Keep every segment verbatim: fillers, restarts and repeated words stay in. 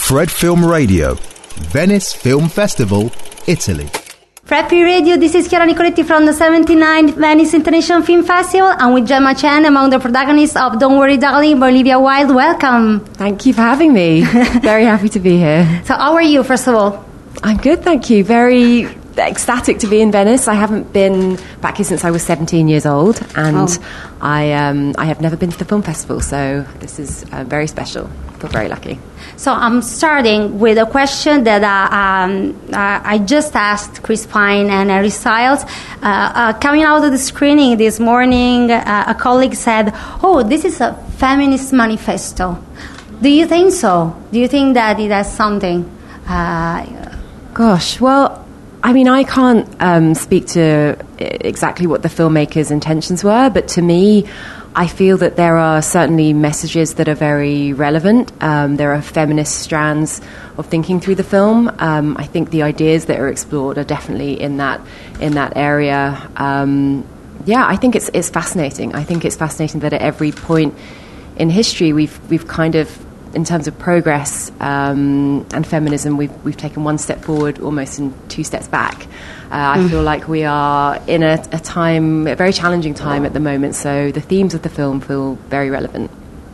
Fred Film Radio, Venice Film Festival, Italy. Fred P Radio, this is Chiara Nicoletti from the seventy-ninth Venice International Film Festival. I'm with Gemma Chan, among the protagonists of Don't Worry Darling by Olivia Wilde. Welcome. Thank you for having me. Very happy to be here. So how are you, first of all? I'm good, thank you. Very ecstatic to be in Venice. I haven't been back here since I was seventeen years old, and oh. I um, I have never been to the film festival, so this is uh, very special. I feel very lucky. So I'm starting with a question that uh, um, uh, I just asked Chris Pine and Harry Styles. Uh, uh, coming out of the screening this morning, uh, a colleague said, oh, this is a feminist manifesto. Do you think so? Do you think that it has something? Uh, Gosh, well, I mean, I can't um, speak to exactly what the filmmakers' intentions were, but to me, I feel that there are certainly messages that are very relevant. Um, there are feminist strands of thinking through the film. Um, I think the ideas that are explored are definitely in that in that area. Um, yeah, I think it's it's fascinating. I think it's fascinating that at every point in history, we've we've kind of, in terms of progress um, and feminism, we've we've taken one step forward, almost in two steps back. Uh, I mm. feel like we are in a, a time, a very challenging time at the moment. So the themes of the film feel very relevant.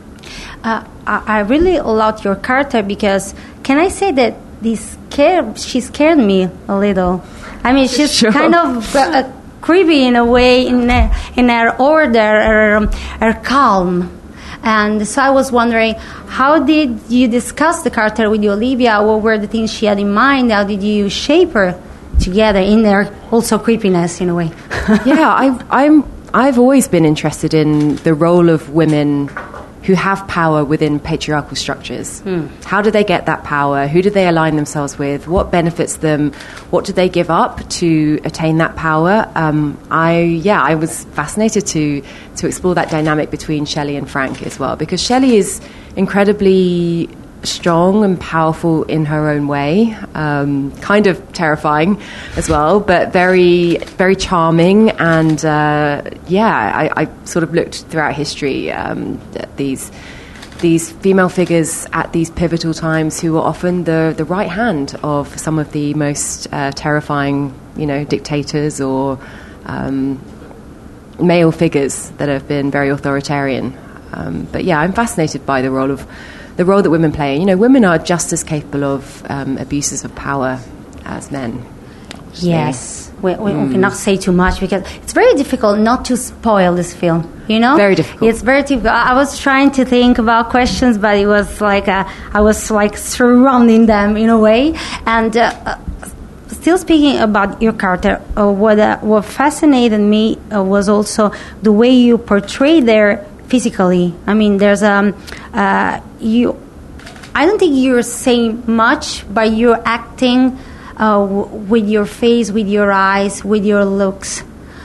Uh, I, I really loved your character because, can I say that this scared, she scared me a little. I mean, she's sure. kind of uh, creepy in a way, in her, in her order, her, her calm. And so I was wondering, how did you discuss the character with Olivia? What were the things she had in mind? How did you shape her together in their also creepiness in a way? yeah, I've, I'm, I've always been interested in the role of women who have power within patriarchal structures. Mm. How do they get that power? Who do they align themselves with? What benefits them? What do they give up to attain that power? Um, I yeah, I was fascinated to to explore that dynamic between Shelley and Frank as well, because Shelley is incredibly strong and powerful in her own way, um, kind of terrifying as well, but very, very charming. And uh, yeah, I, I sort of looked throughout history um, at these these female figures at these pivotal times who were often the the right hand of some of the most uh, terrifying, you know, dictators or um, male figures that have been very authoritarian. Um, but yeah, I'm fascinated by the role of the role that women play. You know, women are just as capable of um, abuses of power as men. Yes. We, we, mm. we cannot say too much because it's very difficult not to spoil this film, you know? Very difficult. It's very difficult. I was trying to think about questions, but it was like, uh, I was like surrounding them in a way. And uh, still speaking about your character, uh, what, uh, what fascinated me uh, was also the way you portrayed there physically. I mean, there's um, uh, you. I don't think you're saying much, but you're acting uh, w- with your face, with your eyes, with your looks.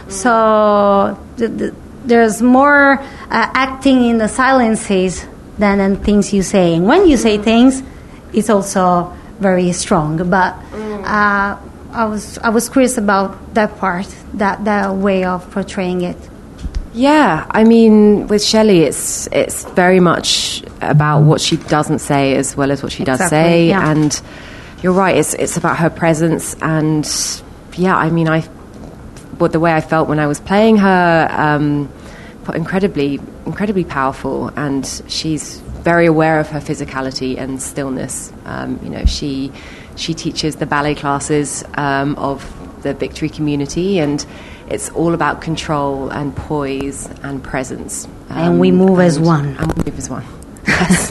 So th- th- there's more uh, acting in the silences than in things you say. And when you say things, it's also very strong. But uh, I was I was curious about that part, that that way of portraying it. Yeah, I mean, with Shelley, it's it's very much about what she doesn't say as well as what she does exactly, say, yeah. And you're right. It's it's about her presence, and yeah, I mean, I what the way I felt when I was playing her, um, incredibly incredibly powerful, and she's very aware of her physicality and stillness. Um, you know, she she teaches the ballet classes um, of the Victory community, and it's all about control and poise and presence. Um, and we move and, as one. And we move as one. Yes.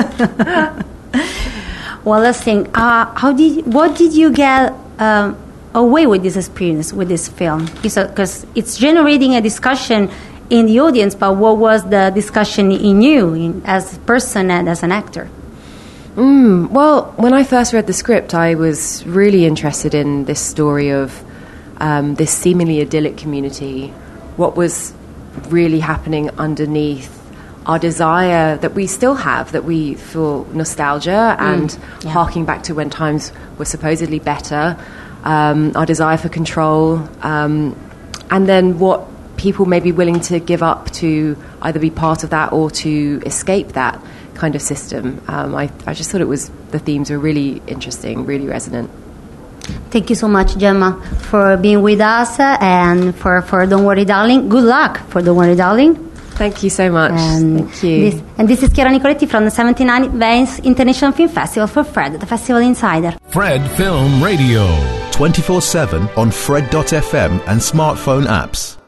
Well, let's think. Uh, how did? What did you get um, away with this experience with this film? Because it's generating a discussion in the audience. But what was the discussion in you, in, as a person and as an actor? Mm, well, when I first read the script, I was really interested in this story of Um, this seemingly idyllic community, what was really happening underneath our desire that we still have, that we feel nostalgia mm, and yeah. harking back to when times were supposedly better, um, our desire for control, um, and then what people may be willing to give up to either be part of that or to escape that kind of system. Um, I, I just thought it was, the themes were really interesting, really resonant. Thank you so much, Gemma, for being with us, uh, and for, for Don't Worry Darling. Good luck for Don't Worry Darling. Thank you so much. And Thank you. This, and this is Chiara Nicoletti from the seventy-ninth Venice International Film Festival for Fred, the Festival Insider. Fred Film Radio. twenty-four seven on Fred dot f m and smartphone apps.